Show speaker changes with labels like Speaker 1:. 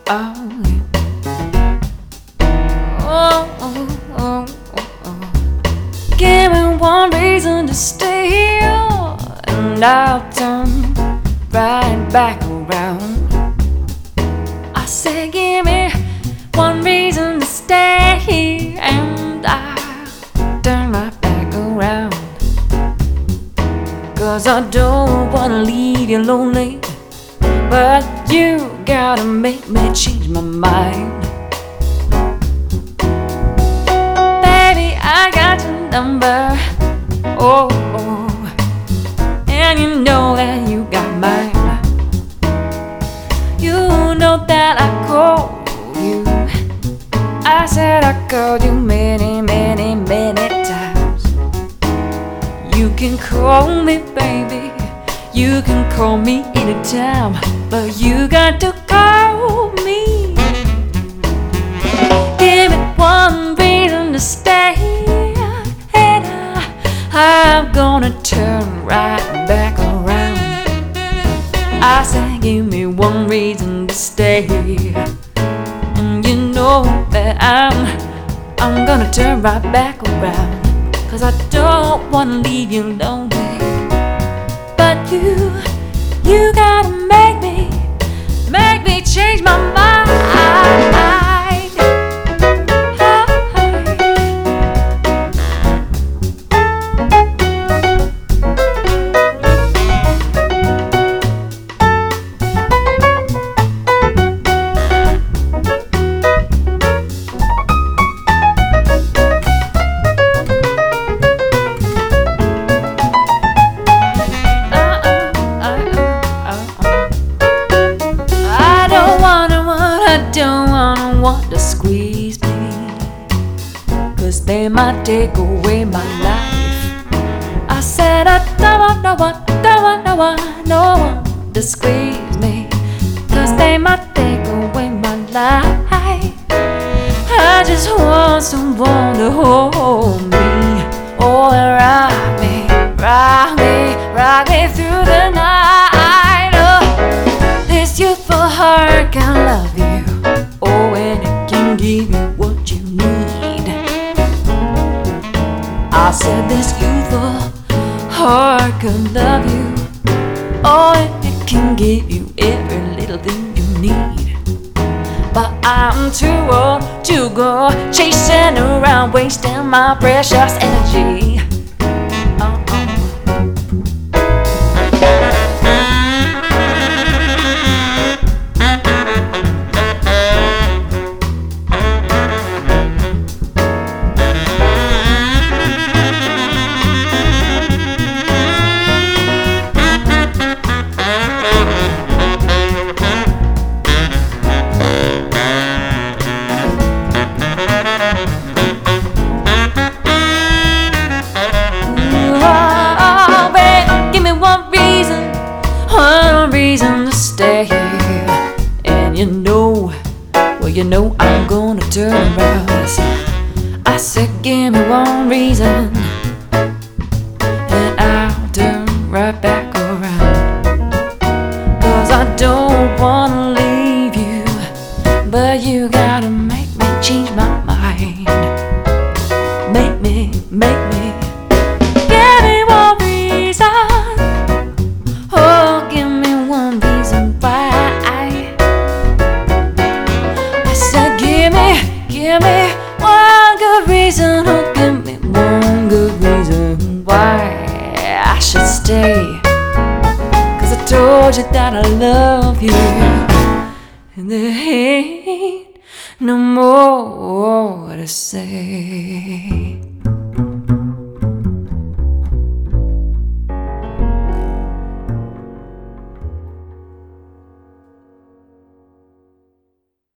Speaker 1: Oh, oh, oh, oh, oh, oh. Give me one reason to stay here, and I'll turn right back around. I say, give me one reason to stay here, and I'll turn right back around. 'Cause I don't wanna leave you lonely, but you gotta make me change my mind. Baby, I got your number, oh, oh, and you know that you got mine. You know that I called you. I said I called you many, many, many times. You can call me baby, you can call me anytime, but you got to call me. Give me one reason to stay, and I'm gonna turn right back around. I say, give me one reason to stay, and you know that I'm gonna turn right back around. 'Cause I don't wanna leave you lonely, but you gotta make me change my mind. Don't want to squeeze me, 'cause they might take away my life. I said I don't want no one to squeeze me, 'cause they might take away my life. I just want someone to hold me, oh, and rock me through the night. Oh, this youthful heart can love you, oh, and it can give you what you need. I said this youthful heart can love you, oh, and it can give you every little thing you need. But I'm too old to go chasing around, wasting my precious energy. One reason to stay here, and you know, well, you know I'm gonna turn around. I said, give me one reason, and I'll turn right back around. 'Cause I don't wanna leave you, but you gotta make me change my mind. Make me give me one reason. Oh, give me one reason why. I said, give me one good reason. Oh, give me one good reason why I should stay. 'Cause I told you that I love you, and there ain't no more to say.